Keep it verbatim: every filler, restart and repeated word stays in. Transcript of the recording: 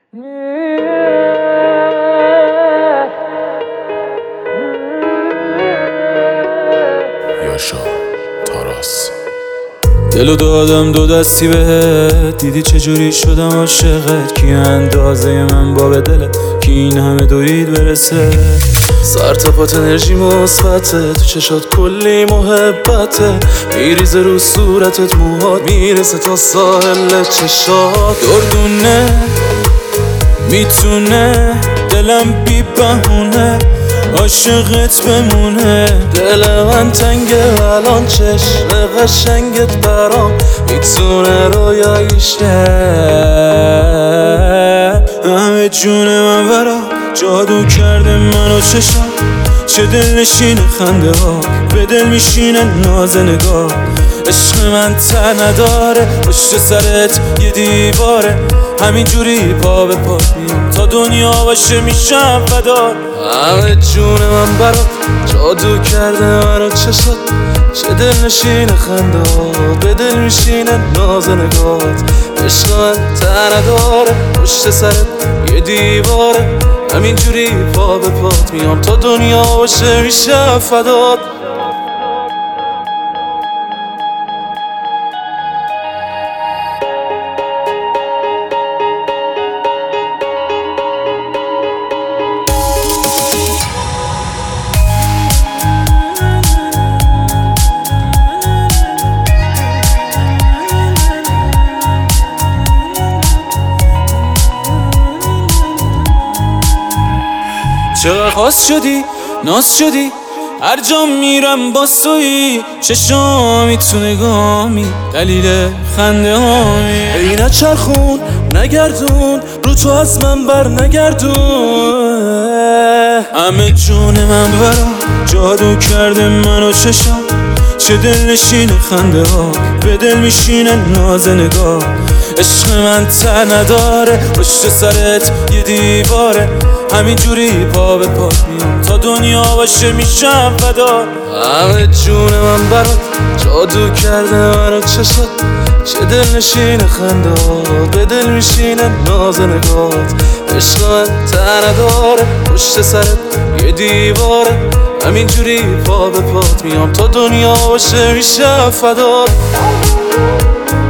یاشا تاراس دلو دادم دو دستی بهت، دیدی چجوری شدم عاشقت. کی اندازه من با به دلت کی این همه دوید برسه. سر تا پات انرژی مثبته، تو چشات کلی محبته، میریزه رو صورتت موهات میرسه تا ساحل چشات. دردونه میتونه دلم بی بهونه عاشقت بمونه. دل من تنگه الان چشم قشنگت برام میتونه رویایی شه. همه جون من برا جادو کرده منو چشم، چه دل نشینه خنده ها به دل میشینه ناز نگاه. عشق من ته نداره پشت سرت یه دیواره، همین جوری پا به پا میام تا دنیا باشه میشم فدار. همه جون من برات جادو کرده منو چشات، چه دل نشینه خنده ها به دل میشینه ناز نگات. عشق من ته نداره پشت سرت یه دیواره، همین جوری پا به پات میام تا دنیا باشه میشم فدات. چقدر خاص شدی ناز شدی هر جا میرم با تویی، چشامی تو نگامی دلیل خنده هامی. ای نچرخون نگردون رو تو از من بر نگردون. همه جون من برا جادو کرده منو چشام، چه دل نشینه خنده ها به دل میشینه ناز نگاه. عشق من ته نداره پشت سرت یه دیواره، همین جوری پا به پا میام تا دنیا باشه میشم فدار. همه جون من برات جادو کرده منو چشات، چه دل نشینه خنده ها به دل میشینه ناز نگات. عشق من ته نداره پشت سرت یه دیواره، همین جوری پا به پات میام تا دنیا باشه میشم فدار.